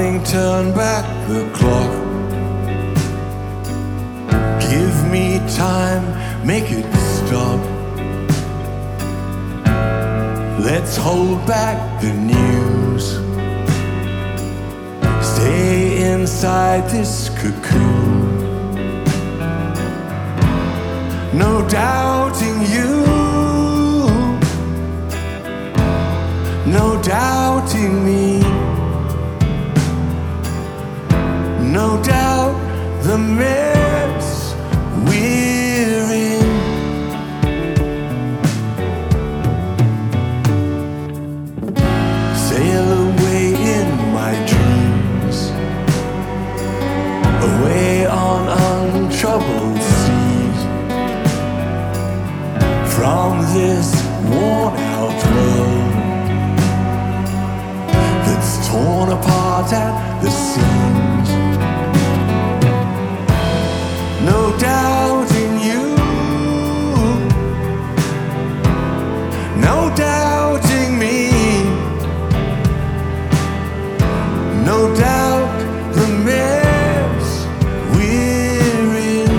Darling, turn back the clock. Give me time, make it stop. Let's hold back the news. Stay inside this cocoon. No doubting you, no doubting me. No doubt the mess we're in. Sail away in my dreams, away on untroubled seas, from this worn-out world that's torn apart at the seams. No doubting you, no doubting me. No doubt the mess we're in.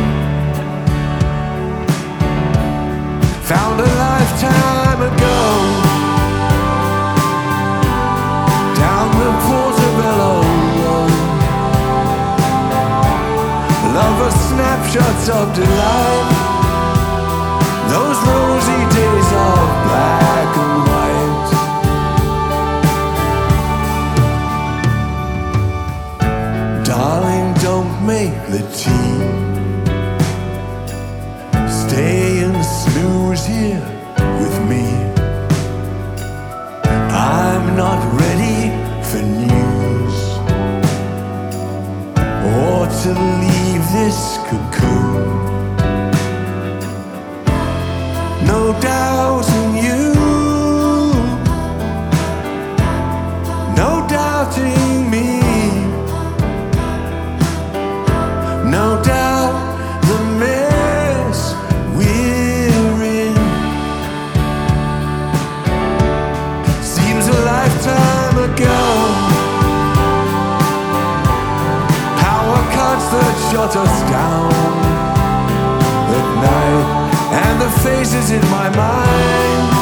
Found a lifetime ago down the Portobello Road. Lover snapshots of delight, those rosy days of black and white. Darling, don't make the tea. Stay and snooze here with me. I'm not ready for news or to leave this cocoon. No doubting you, no doubting me. No doubt the mess we're in. Seems a lifetime ago. Power cuts that shut us down at night, and the faces in my mind